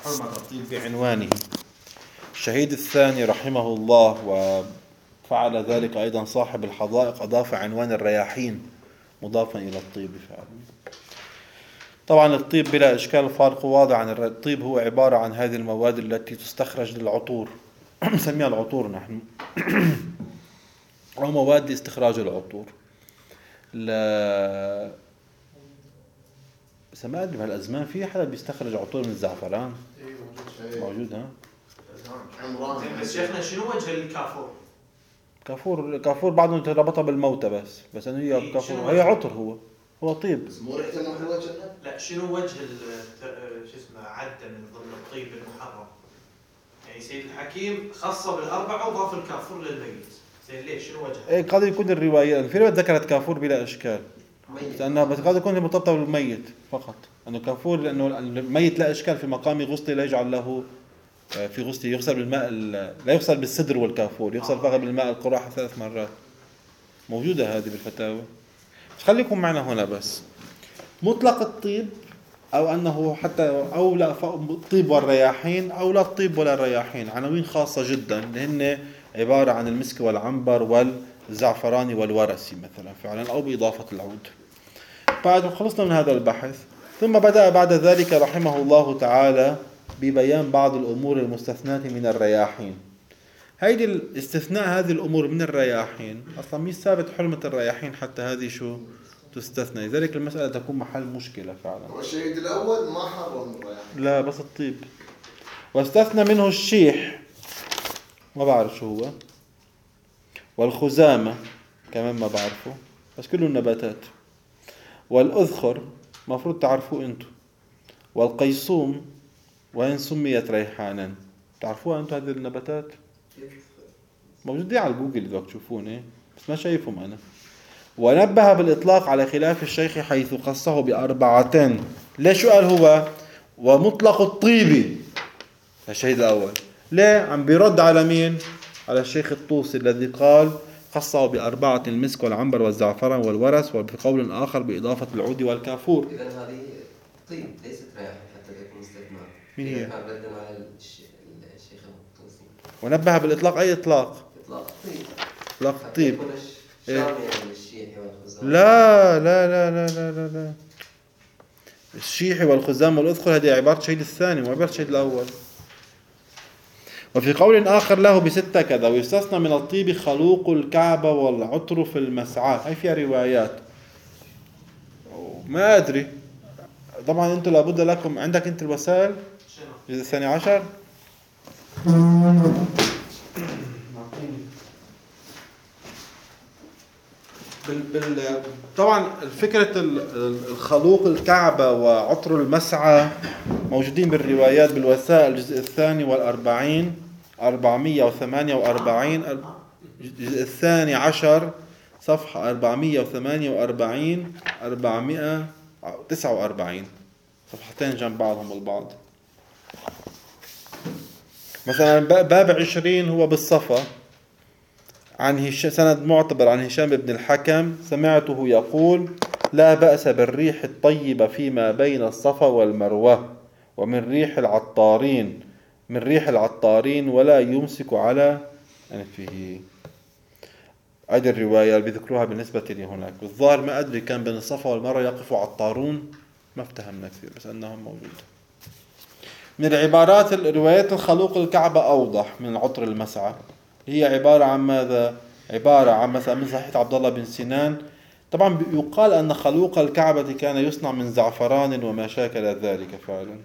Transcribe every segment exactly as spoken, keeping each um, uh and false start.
حرمة الطيب بعنوانه. الشهيد الثاني رحمه الله وفعل ذلك أيضا صاحب الحدائق أضاف عنوان الرياحين مضافا إلى الطيب فعلا. طبعا الطيب بلا إشكال فارق واضح عن الطيب، هو عبارة عن هذه المواد التي تستخرج للعطور نسميها العطور نحن أو مواد استخراج العطور. لا بس ما أدري بهالأزمان في حدا بيستخرج عطور من الزعفران؟ موجود ها؟ بس شيخنا شنو وجه الكافور؟ كافور كافور بعضهم تربطها بالموتى بس بس انه هي كافور هي عطر، هو هو طيب بس مو ريحته مو حلوه كنا؟ لا شنو وجه شو اسمه عدة من ضمن الطيب المحرم؟ يعني سيد الحكيم خصه بالأربعة وضاف الكافور للميت. زين ليش شنو وجهه؟ ايه قد يكون الرواية في رواية ذكرت كافور بلا اشكال لانها بس قد يكون مرتبطة بالميت فقط، انه كافور لانه الميت لا اشكال في مقام غسل لا يجعل له في غسل يغسل بالماء لا يغسل بالسدر والكافور، يغسل فقط بالماء القراح ثلاث مرات. موجودة هذه بالفتاوى. خليكم معنا هنا بس. مطلق الطيب أو أنه حتى أو لا الطيب والرياحين أو لا الطيب ولا الرياحين عناوين خاصة جدا لأن عبارة عن المسك والعنبر والزعفران والورس مثلا فعلا أو بإضافة العود. بعد خلصنا من هذا البحث ثم بدأ بعد ذلك رحمه الله تعالى ببيان بعض الأمور المستثناة من الرياحين. هيدي الاستثناء هذه الأمور من الرياحين أصلا مش ثابت حرمة الرياحين حتى هذه شو تستثنى، لذلك المسألة تكون محل مشكلة فعلا. والشهيد الأول ما حرم الرياحين، لا بس الطيب. واستثنى منه الشيح ما بعرف شو هو، والخزامة كمان ما بعرفه بس كله النباتات، والأذخر مفروض تعرفوه أنتو، والقيصوم وإن سميت ريحانا تعرفوها أنتو هذه النباتات؟ موجودين على جوجل إذا تشوفون إيه بس ما شايفهم أنا. ونبه بالإطلاق على خلاف الشيخ حيث خصه بأربعتين. ليش قال هو ومطلق الطيب الشهيد الأول؟ ليه عم بيرد على مين؟ على الشيخ الطوسي الذي قال خصه بأربعة: المسك والعنبر والزعفران والورس، وفي قول آخر بإضافة العود والكافور. إذن هذه طيب ليست رياح حتى تكون استثناء. مين هي؟ كان ردا على الشيخ الطوسي. ونبه بالإطلاق أي إطلاق؟ إطلاق طيب. إطلاق الطيب. إيه؟ لا لا لا لا لا لا لا الشيح والخزام والأذخر هذه عبارة الشهيد الثاني وعبارة الشهيد الأول. وفي قول آخر له بستة كذا: ويستثنى من الطيب خلوق الكعبة والعطر في المسعى. هاي فيها روايات ما أدري طبعا أنتم لابد لكم عندك أنت الوسائل الجزء الثاني عشر بال بال طبعا فكرة الخلوق الكعبة وعطر المسعى موجودين بالروايات بالوسائل الجزء الثاني والأربعين أربعمية وثمانية وأربعين الجزء الثاني عشر صفحة أربعمية وثمانية وأربعين أربعمية وتسعة وأربعين صفحتين جنب بعضهم البعض. مثلا باب عشرين هو بالصفا عن سند معتبر عن هشام بن الحكم سمعته يقول: لا بأس بالريح الطيبة فيما بين الصفا والمروة ومن ريح العطارين من ريح العطارين ولا يمسك على أنفه. هذه الرواية اللي بيذكروها بالنسبة لي هناك. والظاهر ما أدري كان بين الصفا والمروة يقف عطارون ما افتهمنا كثير بس أنهم موجودة. من العبارات الروايات الخلوق الكعبة أوضح من العطر المسعى. هي عبارة عن ماذا؟ عبارة عن مثلا من صحيح عبد الله بن سنان طبعا يقال أن خلوق الكعبة كان يصنع من زعفران وما شاكل ذلك فعلا.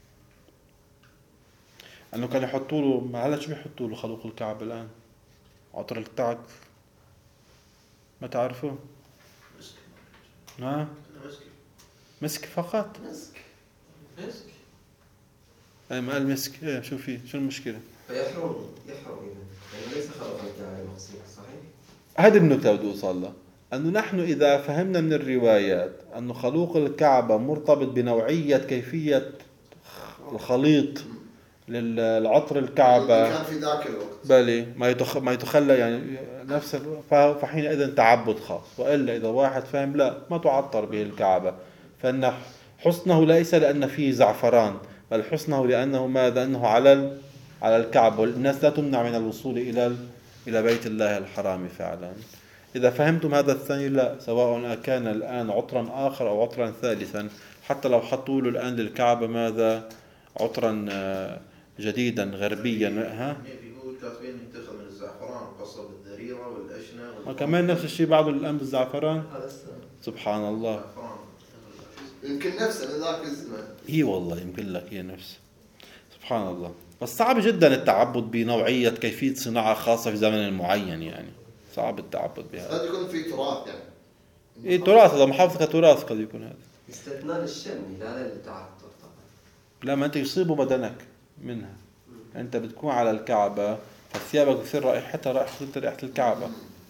أنه كان يحطوا له هلا شو بيحطوا له خلوق الكعبة الآن؟ عطر التعك ما تعرفه؟ مسك. ها؟ مسك. مسك فقط؟ مسك. مسك. أي ما قال مسك إيه شو فيه؟ شو المشكلة؟ فيحرم يحرم إذا يعني ليس خلق الكعبة مقصود صحيح؟ هذه النكتة بدي أوصل لها أنه نحن إذا فهمنا من الروايات أنه خلوق الكعبة مرتبط بنوعية كيفية الخليط للعطر الكعبة كان في ذاك الوقت بلي ما يتخ ما يتخلى يعني نفس فحينئذ تعبد خاص. وإلا إذا واحد فهم لا ما تعطر به الكعبة فإن حسنه ليس لأن فيه زعفران بل حسنه لأنه ماذا؟ أنه على على الكعبة، والناس لا تمنع من الوصول إلى إلى بيت الله الحرام فعلا. إذا فهمتم هذا الثاني لا، سواء كان الآن عطرا آخر أو عطرا ثالثا، حتى لو حطوا له الآن للكعبة ماذا؟ عطرا جديدا غربيا، ها؟ بيقول كاتبين ينتخب من الزعفران قصب الذريرة والأشنة وكمان نفس الشيء بعده الآن بالزعفران. سبحان الله. يمكن نفسه من ذاك الزمن. اي والله يمكن لك هي نفس. سبحان الله. بس صعب جدا التعبد بنوعية كيفية صناعة خاصة في زمن معين، يعني صعب التعبد بهذا. قد يكون في تراث يعني. ايه تراث، هذا محافظة كتراث قد يكون هذا. استثناء للشم لا للتعطر طبعا. لا، ما انت يصيب بدنك منها. انت بتكون على الكعبة فثيابك تصير رائحتها رائحة رائحة الكعبة.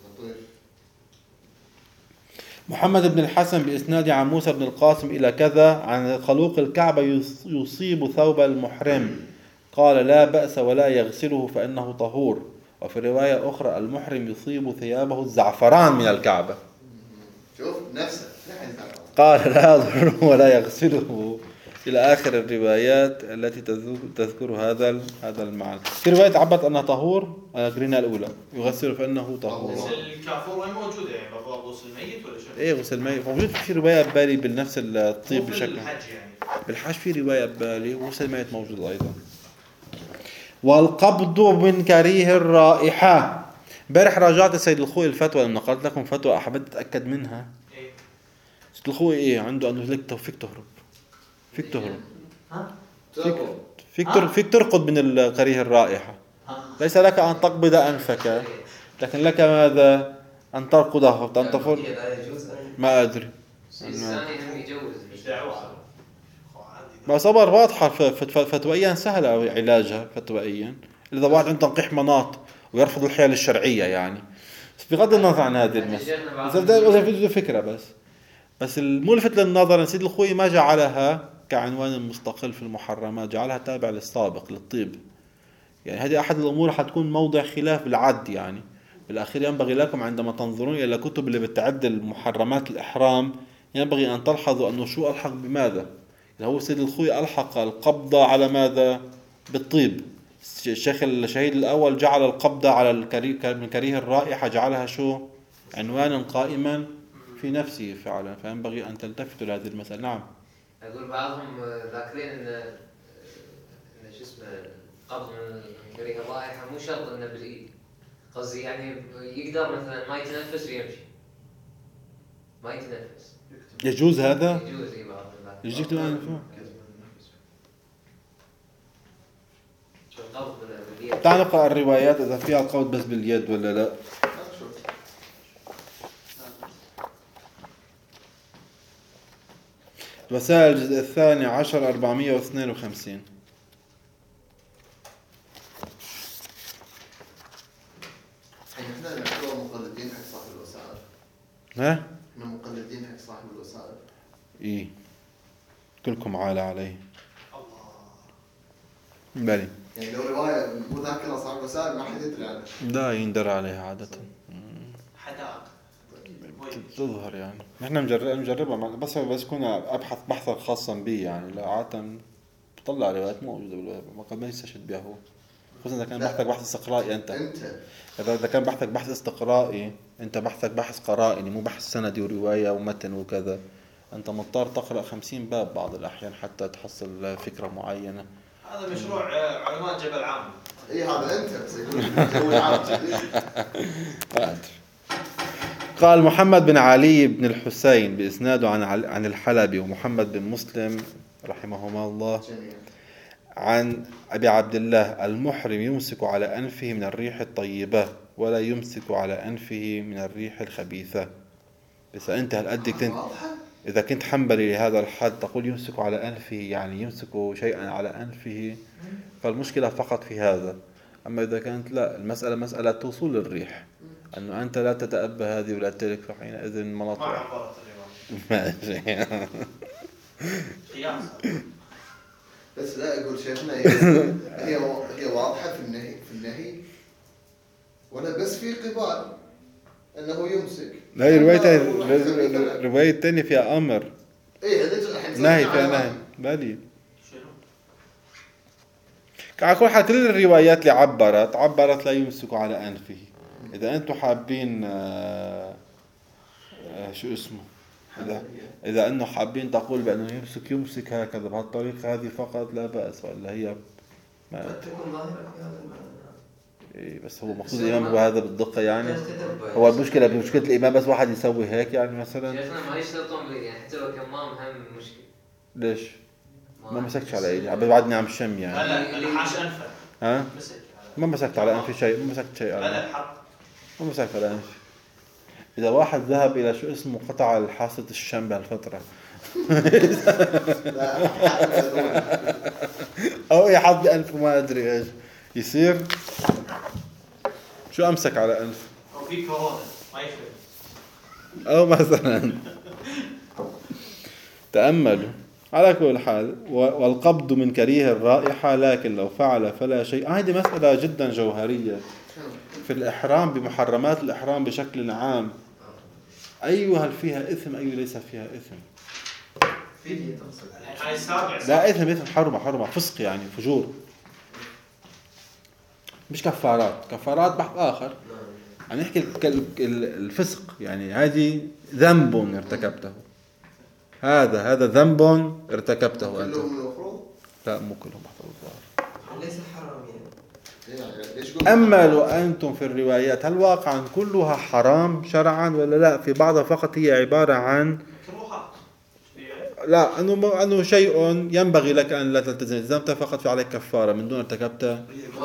محمد بن الحسن بإسناد عن موسى بن القاسم إلى كذا عن خلوق الكعبة يصيب ثوب المحرم، قال لا بأس ولا يغسله فإنه طهور. وفي رواية أخرى المحرم يصيب ثيابه الزعفران من الكعبة. شوف نفسه قال لا يضر ولا يغسله، إلى آخر الروايات التي تذكر هذا هذا المعنى. في رواية عبت أنها طهور، قرينا الأولى يغسل فإنه طهور. بس الكافور وين موجودة يعني بابا غسل الميت ولا شو؟ إيه غسل الميت موجود في رواية ببالي بنفس الطيب بشكل. بالحج يعني. بالحج في رواية ببالي وغسل الميت موجود أيضا. والقبض من كريه الرائحة. امبارح راجعت سيد الخوي الفتوى لما قلت لكم فتوى أحببت أتأكد منها. إيه؟ سيد الخوي إيه عنده أنه لك فيك تهرب، فيك تهرب، فيك فيك ترقد فيك ترقد من الكريه الرائحة. ليس لك أن تقبض أنفك، لكن لك ماذا؟ أن ترقده أن تفر. ما أدري. ما صبر واضحة فتوائيا سهلة علاجها فتوائيا. إذا واحد عنده تنقيح مناط ويرفض الحيل الشرعية يعني، بغض النظر عن هذه المسألة في فكرة بس بس الملفت للنظر سيد الخوي ما جعلها كعنوان مستقل في المحرمات، جعلها تابع للسابق للطيب. يعني هذه أحد الأمور حتكون موضع خلاف بالعد. يعني بالأخير ينبغي لكم عندما تنظرون إلى كتب اللي بتعدل محرمات الإحرام ينبغي أن تلحظوا أنه شو ألحق بماذا. يعني هو سيد الخوي ألحق القبضة على ماذا؟ بالطيب. الشيخ الشهيد الأول جعل القبضة على الكريه من كريه الرائحة جعلها شو؟ عنوانا قائما في نفسه فعلا. فينبغي أن تلتفتوا لهذه المسألة. نعم. أقول بعضهم ذاكرين إن إن شو اسمه قبض من كريه الرائحة مو شرط إنه بالإيد، قصدي يعني يقدر مثلا ما يتنفس ويمشي، ما يتنفس. يجوز هذا؟ يجوز إيه بعض يجيك الآن فوق. تعال نقرأ الروايات إذا فيها القبض بس باليد ولا لا. وسائل الجزء الثاني عشر أربعمائة واثنين وخمسين. احنا نعتبر مقلدين حق صاحب الوسائل. ها؟ احنا مقلدين حق صاحب الوسائل. إيه كلكم عالة عليه. الله. بلي. يعني لو رواية مذاكرة صاحب الوسائل ما حد يدري عنها. لا يندر عليها عادة. حدائق. تظهر يعني. نحن نجرب نجربها بس بس كنا أبحث بحثا خاصا بي يعني. لا عادة بطلع روايات موجودة بالويب ما قد ما يستشهد بها هو. خصوصا إذا كان بحثك بحث استقرائي أنت. أنت. إذا كان بحثك بحث استقرائي أنت بحثك بحث قرائني مو بحث سندي ورواية ومتن وكذا. أنت مضطر تقرأ خمسين باب بعض الأحيان حتى تحصل فكرة معينة. هذا مشروع علماء جبل عام. إيه هذا أنت بس يقول جبل عام. قال محمد بن علي بن الحسين بإسناده عن عن الحلبي ومحمد بن مسلم رحمهما الله عن أبي عبد الله المحرم يمسك على أنفه من الريح الطيبة ولا يمسك على أنفه من الريح الخبيثة. بس أنت هل أدك إذا كنت حنبلي لهذا الحد تقول يمسك على أنفه يعني يمسك شيئا على أنفه فالمشكلة فقط في هذا. أما إذا كانت لا المسألة مسألة وصول الريح أنه أنت لا تتأبى هذه ولا تلك فحينئذ مناطق ما عبرت الرواية. قياس. بس لا يقول شيخنا هي هي واضحة في النهي في النهي ولا بس في قبال أنه يمسك. لا هي رواية رواية تانية فيها أمر. إيه هذا الحين نهي فيها نهي بالي. على كل حال كل الروايات اللي عبرت عبرت لا يمسك على أنفه. إذا أنتم حابين آه آه شو اسمه إذا إذا أنه حابين تقول بأنه يمسك يمسك هكذا بهالطريقة هذه فقط لا بأس، ولا هي ما قد تكون ظاهرة في هذا المعنى. إيه بس هو مقصود الإمام هو هذا بالدقة يعني. هو المشكلة بمشكلة الإمام بس واحد يسوي هيك يعني مثلا. شيخنا ما يشترطون بي يعني حتى لو كمام هم مشكلة. ليش؟ ما مسكتش على إيدي بعدني عم شم يعني. لا اللي حاش أنفه. ها؟ مسك. ما مسكت على أنفي شيء، ما مسكت شيء. لا لا حط. ما مسكت على أنفي. إذا واحد ذهب إلى شو اسمه قطع الحاسة الشم بهالفترة. أو يحط بأنفه ما أدري إيش يصير. شو أمسك على أنف؟ أو في كورونا ما يفرق. أو مثلا تأملوا على كل حال. والقبض من كريه الرائحة، لكن لو فعل فلا شيء. هذه مسألة جدا جوهرية في الإحرام بمحرمات الإحرام بشكل عام. أيها هل فيها إثم أي ليس فيها إثم؟ فيديو تقصد. هاي سابع. لا إثم إثم حرمة حرمة فسق يعني فجور، مش كفارات. كفارات بحث آخر. عم نحكي الفسق يعني هذه ذنب ارتكبته. هذا هذا ذنب ارتكبته أنت. كلهم المفروض؟ لا مو كلهم بحث الظاهر. ليس حرام يعني. أما لو أنتم في الروايات هل واقعا كلها حرام شرعا ولا لا؟ في بعضها فقط هي عبارة عن لا أنه أنه شيء ينبغي لك أن لا تلتزم، التزمت فقط في عليك كفارة من دون ارتكبته.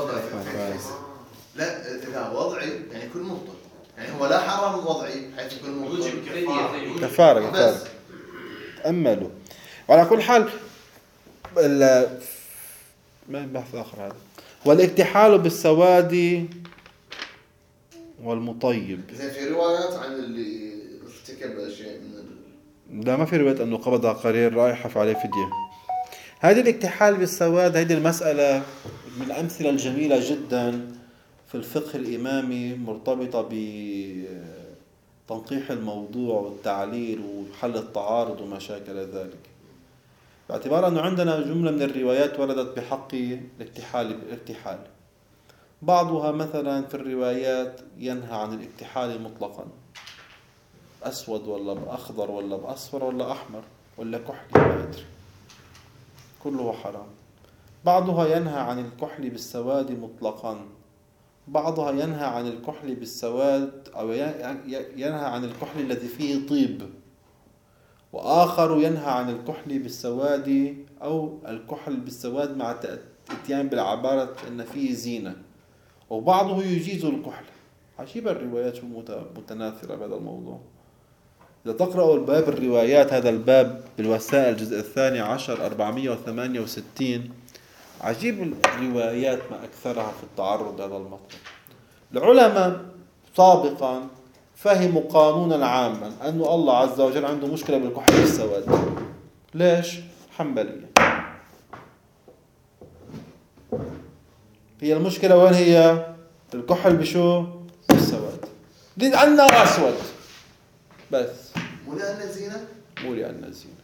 لا إذا وضعي يعني كل مبطل، يعني هو لا حرام وضعي حيث يكون مبطل. كفارة كفارة. تأملوا. وعلى كل حال ما بحث آخر هذا. والاكتحال بالسواد والمطيب. زين في روايات عن اللي ارتكب أشياء من ال... لا ما في رواية أنه قبض قرير رائحة فعليه فدية. هذه الاكتحال بالسواد هذه المسألة من الأمثلة الجميلة جدا في الفقه الإمامي، مرتبطة بتنقيح الموضوع والتعليل وحل التعارض وما شاكل ذلك، باعتبار أنه عندنا جملة من الروايات وردت بحق الاكتحال بالاكتحال. بعضها مثلا في الروايات ينهى عن الاكتحال مطلقا، أسود ولا بأخضر ولا بأصفر ولا أحمر ولا كحلي ما أدري، كله حرام. بعضها ينهى عن الكحل بالسواد مطلقا، بعضها ينهى عن الكحل بالسواد أو ينهى عن الكحل الذي فيه طيب، وآخر ينهى عن الكحل بالسواد أو الكحل بالسواد مع الاتيان بالعبارة أن فيه زينة، وبعضه يجيز الكحل. عجيب الروايات متناثرة بهذا الموضوع. إذا تقرأوا الباب الروايات هذا الباب بالوسائل الجزء الثاني عشر أربعمائة وثمانية وستين، عجيب الروايات ما أكثرها في التعرض هذا المطلب. العلماء سابقا فهموا قانونا عاما أن الله عز وجل عنده مشكلة بالكحل بالسواد. ليش؟ حنبلية. هي المشكلة وين هي؟ الكحل بشو؟ بالسواد. لأنه أسود بس. مو لأنه زينة؟ مو لأنه زينة.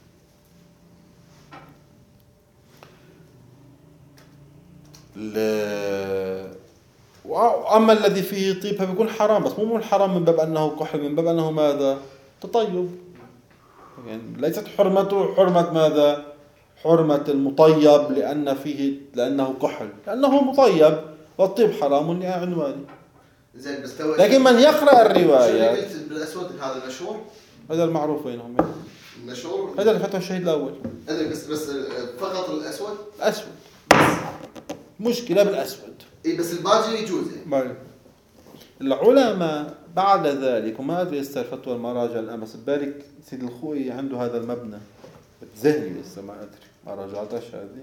ل... وأما الذي فيه طيب فبيكون حرام، بس مو من الحرام من باب أنه كحل، من باب أنه ماذا؟ تطيب. يعني ليست حرمته حرمة ماذا؟ حرمة المطيب لأن فيه لأنه كحل، لأنه مطيب والطيب حرام لعنوانه. زين بس تو لكن من يقرأ الرواية قلت بالأسود هذا المشهور، هذا المعروف بينهم، المشهور هذا اللي فتح الشهيد الأول. هذا بس بس فقط الأسود. أسود. مشكلة بالأسود. إيه بس الباقي يجوز. يعني. العلماء بعد ذلك وما أدري استر فتوى المراجع الآن، بس ببالك سيد الخوئي عنده هذا المبنى ذهني لسه ما أدري ما راجعتش هذه،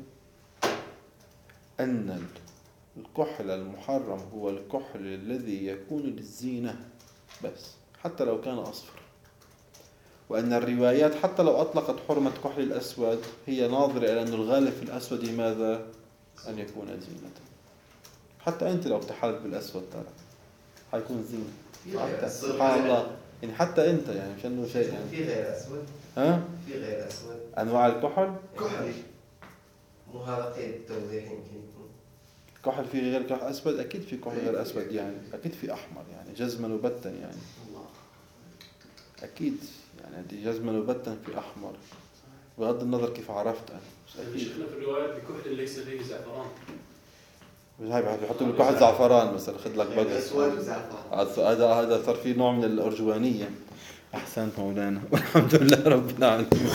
أن الكحل المحرم هو الكحل الذي يكون للزينة بس حتى لو كان أصفر، وأن الروايات حتى لو أطلقت حرمة كحل الأسود هي ناظرة إلى أن الغالب في الأسود ماذا؟ أن يكون زينة. حتى أنت لو اكتحلت بالأسود ترى حيكون زينة حتى سبحان الله، يعني حتى أنت يعني مش أنه شيء يعني. في غير أسود. ها؟ في غير أسود. أنواع الكحل؟ كحل. مو هذا قيد توضيح يمكن يكون. كحل في غير كحل اسود، اكيد في كحل غير اسود يعني، اكيد في احمر يعني جزما وبتا يعني، اكيد يعني دي جزما وبتا في احمر، بغض النظر كيف عرفت انا. شفنا في الروايات بكحل ليس فيه زعفران. مش هاي بيحطوا لك واحد زعفران مثلا، خذ لك بقى اسود وزعفران. هذا هذا صار في نوع من الارجوانيه. احسنت مولانا والحمد لله رب العالمين.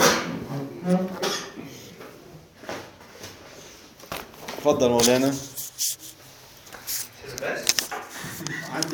تفضل مولانا. بس